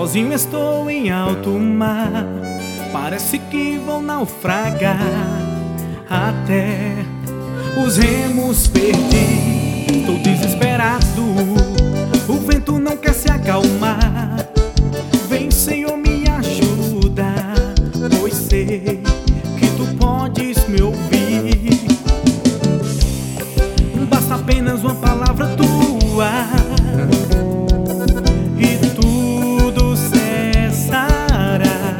Sozinho estou em alto mar, parece que vou naufragar. Até os remos perdi, estou desesperado. O vento não quer se acalmar. Vem, Senhor, me ajuda, pois sei que tu podes me ouvir. Basta apenas uma palavra tua e tudo cessará.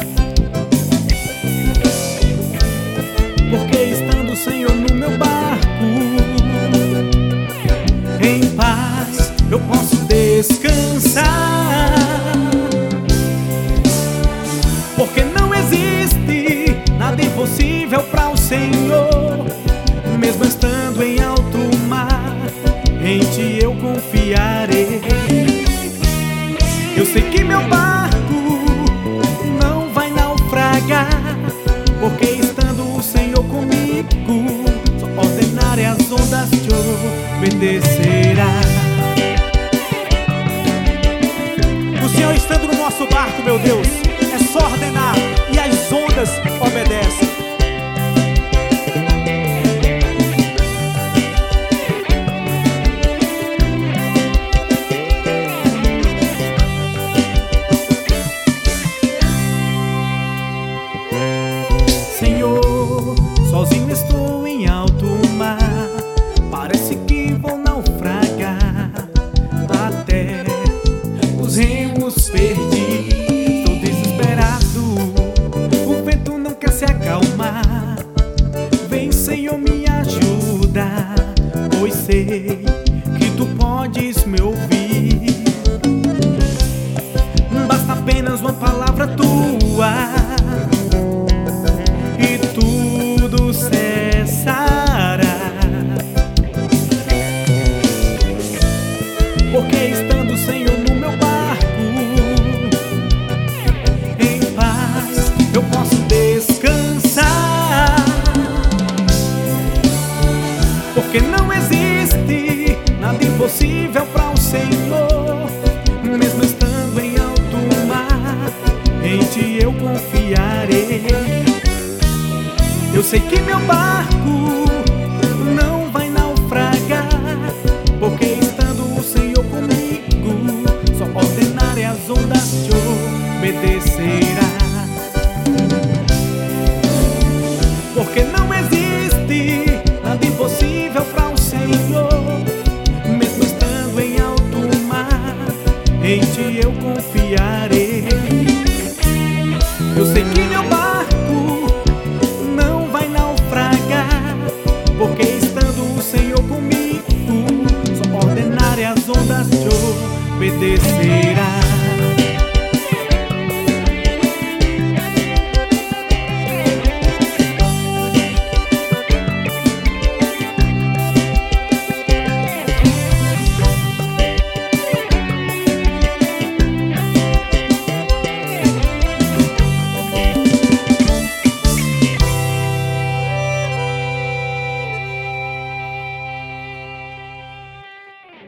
Porque estando, Senhor, no meu barco, em paz eu posso descansar. Porque não existe nada impossível para o Senhor. Mesmo estando em alto mar, em ti eu confiarei. Eu sei que meu barco não vai naufragar, porque estando o Senhor comigo, só ordenarei as ondas te obedecerá. O Senhor estando no nosso barco, meu Deus, é só ordenar e as ondas obedecem. Senhor, sozinho estou em alto mar, parece que vou naufragar. Até os remos perdi, estou desesperado. O vento não quer se acalmar. Vem, Senhor, me ajuda, pois sei que tu podes me ouvir. Basta apenas uma palavra tua e tudo cessará. Porque estando, Senhor, no meu barco, em paz eu posso descansar. Porque não existe nada impossível para o Senhor. Mesmo estando em alto mar, em ti eu confiarei. Eu sei que meu barco não vai naufragar, porque estando o Senhor comigo, só ordenarei as ondas te obedecerá. Porque não existe nada impossível para o Senhor. Mesmo estando em alto mar, em ti eu confiarei. Eu sei que meu barco não vai naufragar, porque estando o Senhor comigo, só ordenarei as ondas te obedecerá.